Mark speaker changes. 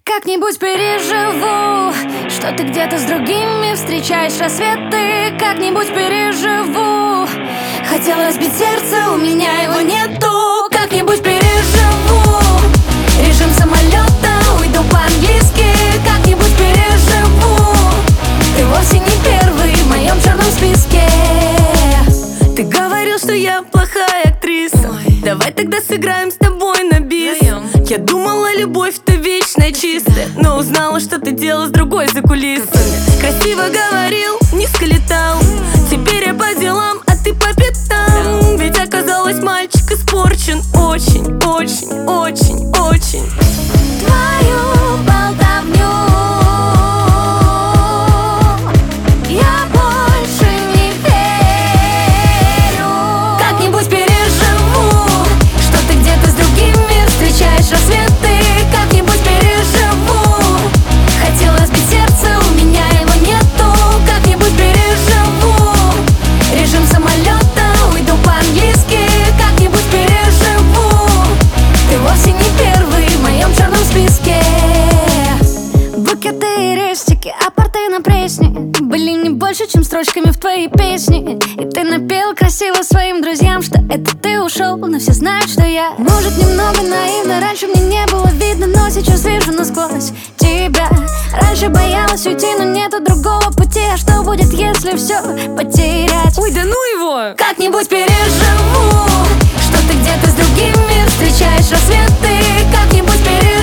Speaker 1: Как-нибудь переживу, что ты где-то с другими встречаешь рассветы. Как-нибудь переживу, хотел разбить сердце, у меня его нету. Как-нибудь переживу, режим самолета, уйду по-английски. Как-нибудь переживу, ты вовсе не первый в моем черном списке.
Speaker 2: Ты говорил, что я плохая актриса. Давай тогда сыграем с тобой на бис. Я думала, любовь-то вечная, чистая, но узнала, что ты делал с другой за кулисами. Красиво говорил, низко летал. Теперь я по делам, а ты по пятам. Ведь оказалось, мальчик испорчен очень, очень, очень, очень.
Speaker 1: Твою болтовню я больше не верю. Как-нибудь переживу, что ты где-то с другими встречаешь рассветы. Как-нибудь переживу, хотел разбить сердце, у меня его нету. Как-нибудь переживу, режим самолета, уйду по-английски. Как-нибудь переживу, ты вовсе не первый в моем черном списке. Букеты и рестики, апорты на пресне были не больше, чем строчками в твоей песне. И ты напел красиво своим друзьям, что это ты ушел, но все знают, что я, может, немного наивно. Раньше мне не было видно, но сейчас вижу насквозь тебя. Раньше боялась уйти, но нету другого пути. А что будет, если все потерять?
Speaker 2: Ой, да ну его!
Speaker 1: Как-нибудь переживу, что ты где-то с другими встречаешь рассветы. Как-нибудь переживу,